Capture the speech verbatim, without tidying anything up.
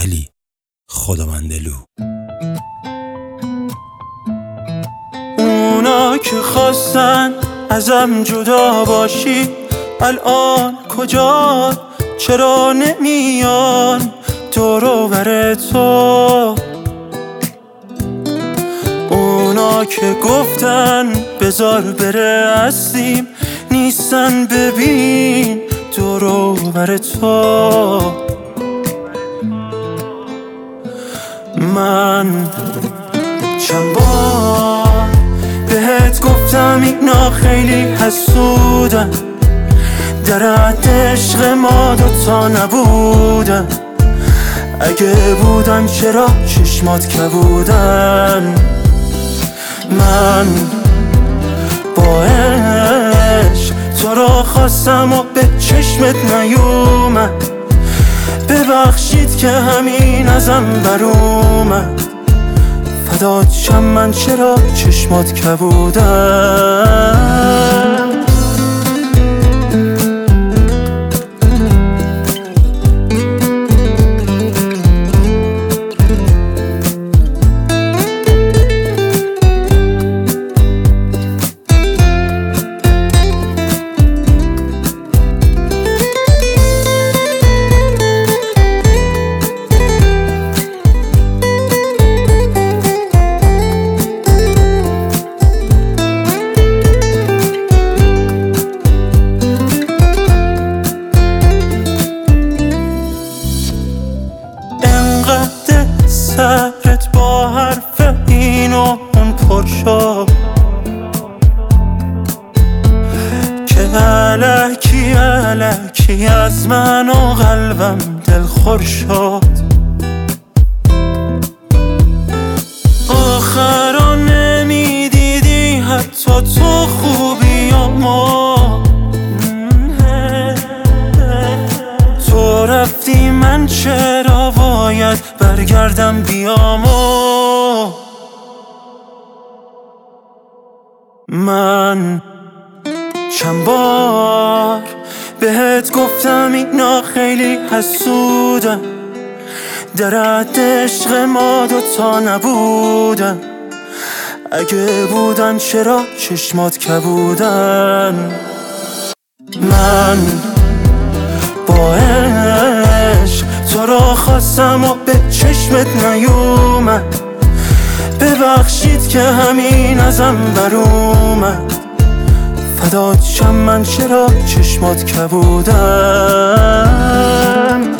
علی خداوندلو. اونا که خواستن ازم جدا باشی الان کجا؟ چرا نمیان دور و بر تو؟ اونا که گفتن بذار بره هستیم نیستن، ببین دور و بر تو. من چند بار بهت گفتم اینا خیلی حسودن، در حد عشق ما دوتا نبودن. اگه بودن چرا چشمات کبودن؟ من با عشق تو رو خواستم و به چشمت نیومد، ببخشید که همین ازم بر اومد. فدات شم من چرا چشمات کبودن؟ سرت با حرف این و اون پر شد که الکی الکی از من و قلبم دلخور شد. آخرا نمیدیدی حتی تو خوبیامو، تو رفتی من چرا باید برگردم بیامو؟ من چند بار بهت گفتم اینا خیلی حسودن، در حد عشق ما دوتا نبودن. اگه بودن چرا چشمات کبودن؟ من با عشق تو رو خواستم و به چشمت نیومد، ببخشید که همین ازم بر اومد. فدات شم من چرا چشمات کبودن؟